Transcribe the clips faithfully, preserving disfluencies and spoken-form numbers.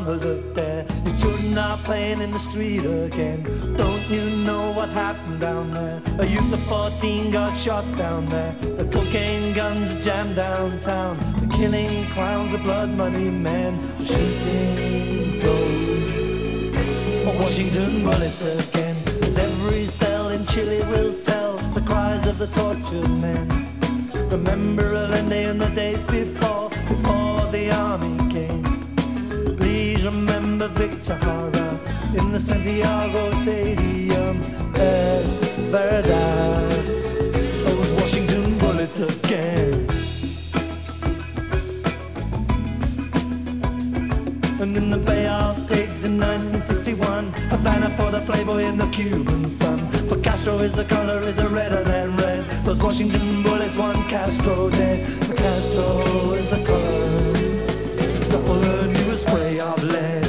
look there. Your children are playing in the street again. Don't you know what happened down there? A youth of fourteen got shot down there. The cocaine guns jammed downtown. The killing clowns, the blood money men, shooting those Washington bullets again. As every cell in Chile will tell the cries of the tortured men. Remember Allende and the days before, before the army came. Please remember Victor Jara in the Santiago Stadium. Es verdad, those Washington bullets again. And in the Bay of Pigs in nineteen sixty-one, Havana for the Playboy in the Cuban sun. For Castro is the color is a redder than red. Those Washington bullets want Castro dead. For Castro is the color, the bullet knew a spray of lead.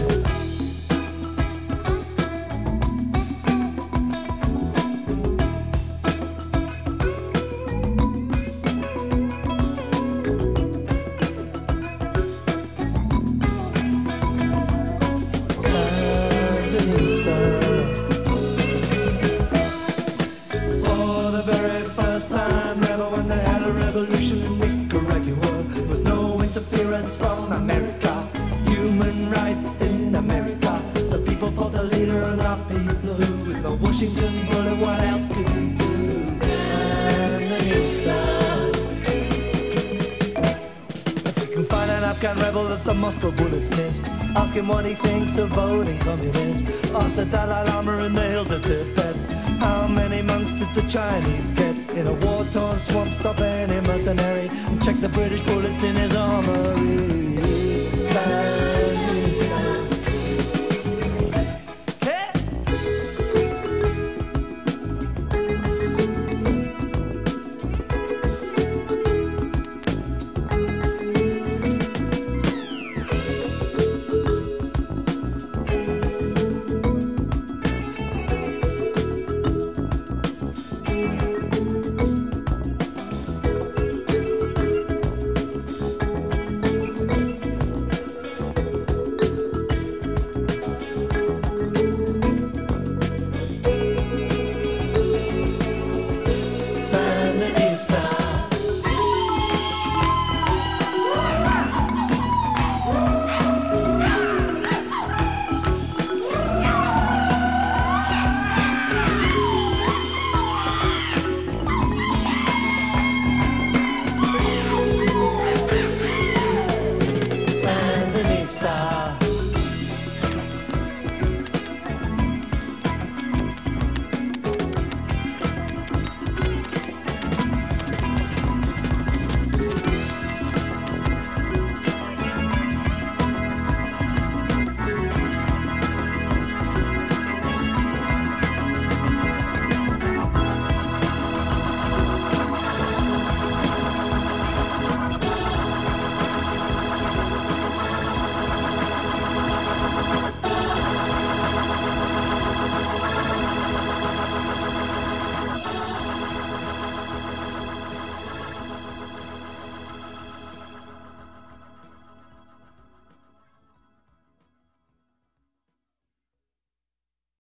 Moscow bullets missed. Ask him what he thinks of voting communist. Ask the Dalai Lama in the hills of Tibet. How many monks did the Chinese get? In a war-torn swamp, stop any mercenary and check the British bullets in his armory.